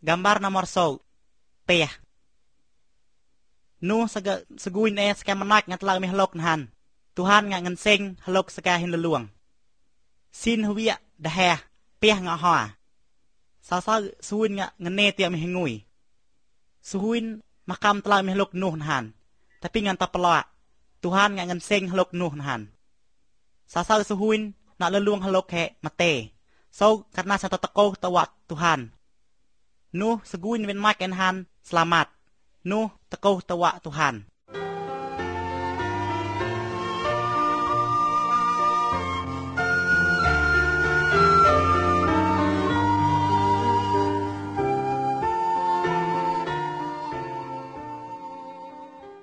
Gambar nomor 1. Peh. Nuh seguin sekam menak ngat lag mihlok nahan. Tuhan ngak ngenseng halok sekahin leluang. Sin huwiak daheh peh ngak hoa. Sasa suwin ngak ngene tiap mihingui. Suwin makam telah mihlok Nuh nahan. Tapi ngan tapelak. Tuhan ngak ngenseng halok Nuh nahan. Sasa suwin nak leluang halok he mate. So karena satu tekoh tawak Tuhan. Nuh seguin min mak enhan selamat. Nuh tekoh tawak Tuhan.